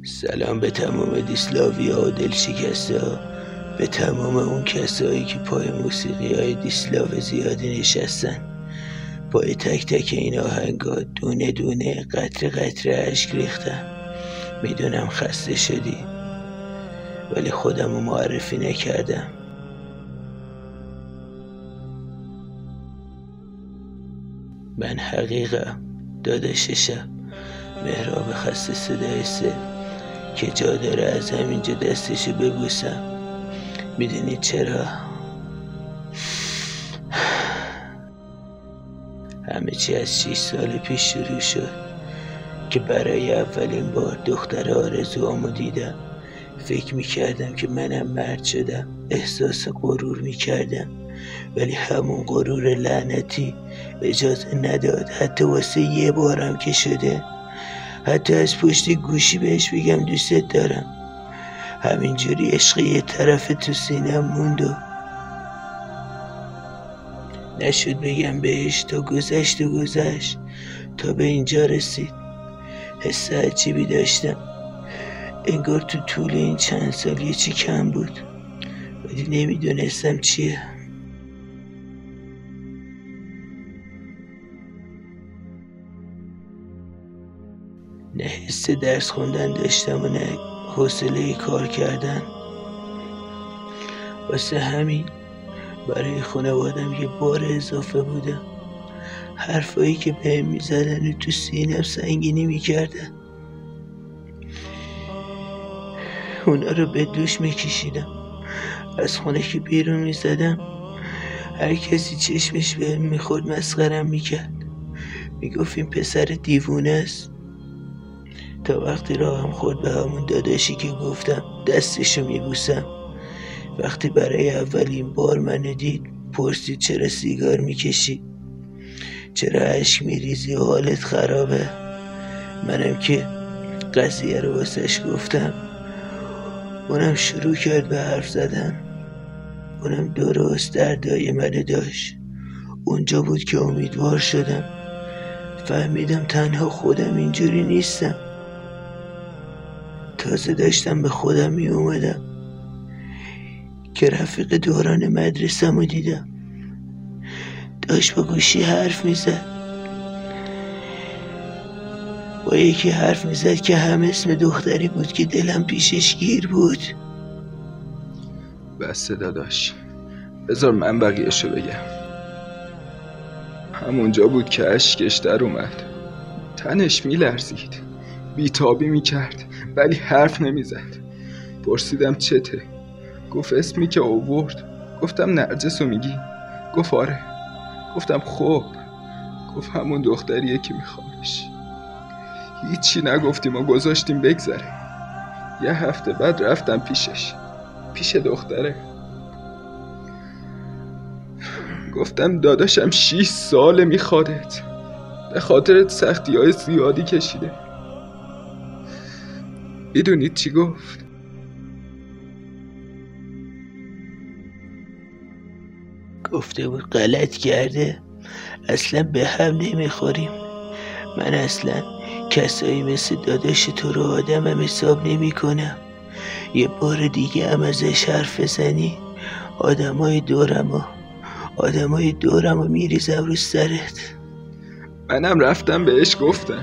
سلام به تمام دیسلاوی ها و دلشکسته ها، به تمام اون کسایی که پای موسیقی های دیسلاو زیادی نشستن. پای تک تک این آهنگا دونه دونه قطره قطره اشک ریختم. میدونم خسته شدی، ولی خودم رو معرفی نکردم. من حقیقم، داداششم، مهراب خسته صدای سه که جا داره از همینجا دستشو ببوسم. میدونی چرا؟ همه چی از 6 سال پیش شروع شد که برای اولین بار دختر آرزوامو دیدم. فکر میکردم که منم مرد شدم، احساس غرور میکردم، ولی همون غرور لعنتی اجازه نداد حتی واسه یه بارم که شده حتی از پشت گوشی بهش بگم دوست دارم. همینجوری عشق یه طرف تو سینم موند و نشد بگم بهش تا گذشت تا به اینجا رسید. حس عجیبی داشتم، انگار تو طول این چند سال یه چی کم بود، ولی نمیدونستم چیه. نه حس درس خوندن داشتم و نه حوصله کار کردن. واسه همین برای خانوادم یه بار اضافه بودم. حرفایی که بهم میزدن و تو سینم سنگینی میکردن، اونا رو به دوش میکشیدم. از خونه که بیرون میزدم هر کسی چشمش بهم میخورد مسخرم میکرد، میگفت این پسر دیوونه است. تا وقتی راهم خورد به همون داداشی که گفتم دستشو میبوسم. وقتی برای اولین بار منو دید پرسید چرا سیگار میکشی، چرا اشک میریزی و حالت خرابه. منم که قضیه رو واسش گفتم، اونم شروع کرد به حرف زدن. اونم درست دردای منو داشت. اونجا بود که امیدوار شدم، فهمیدم تنها خودم اینجوری نیستم. تازه داشتم به خودم می اومدم که رفیق دوران مدرسه‌مو دیدم، داشت با گوشی حرف میزد. با یکی حرف میزد که هم اسم دختری بود که دلم پیشش گیر بود. بسه داداش، بذار من بقیه‌شو بگم. همونجا بود که اشکش در اومد، تنش میلرزید، بیتابی میکرد ولی حرف نمیزد. پرسیدم چته؟ گفت اسمی که آورد. گفتم نرجسو میگی؟ گفت آره. گفتم خب. گفت همون دختریه که میخوامش. هیچی نگفتیم و گذاشتیم بگذره. یه هفته بعد رفتم پیش دختره. گفتم داداشم 6 ساله میخوادت، به خاطر سختی‌های زیادی کشیده. میدونید چی گفت؟ گفته بود غلط کرده، اصلا به هم نمیخوریم. من اصلا کسایی مثل داداش تو رو آدمم حساب نمی کنم. یه بار دیگه هم ازش حرف بزنی آدمای دورمو میریزم رو سرت. منم رفتم بهش گفتم،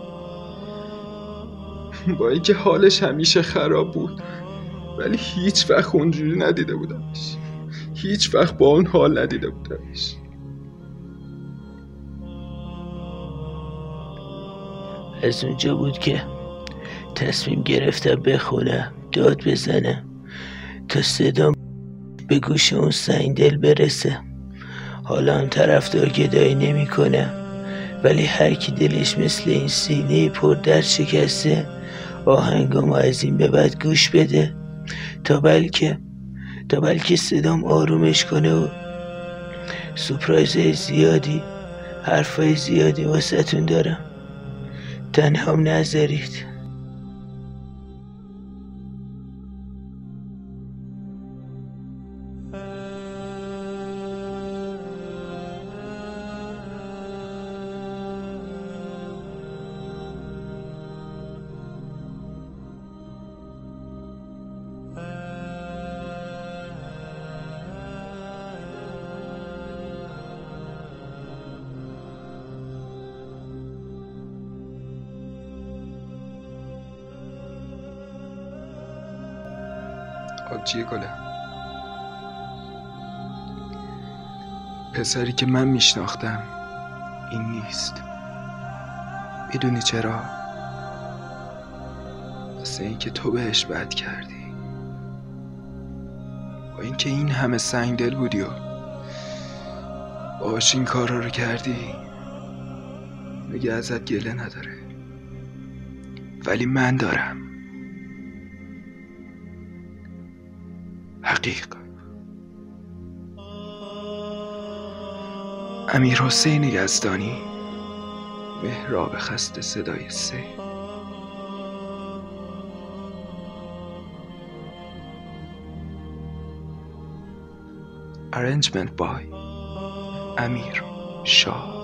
با اینکه حالش همیشه خراب بود ولی هیچ وقت اونجوری ندیده بودمش، هیچ وقت با اون حال ندیده بودمش. از اونجا بود که تصمیم گرفتم بخونم، داد بزنم تا صدام به گوش اون سنگدل برسه. حالا اون طرفدار گدایی نمی کنم، ولی هر کی دلش مثل این سینه پر درد شکسته آهنگامو از این به بعد گوش بده تا بلکه صدام آرومش کنه و سورپرایزهای زیادی، حرفای زیادی واسهتون دارم، تنهام نذارید. آبجی گلم. پسری که من میشناختم این نیست. میدونی چرا؟ واسه این که تو بهش بد کردی، با اینکه این همه سنگدل بودی و باهاش این کارا رو کردی. میگه ازت گله نداره، ولی من دارم. حقیق. امیرحسین یزدانی، مهراب خسته صدای 3. Arrangement by امیر شاه.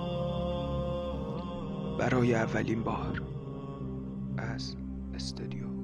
برای اولین بار از استودیو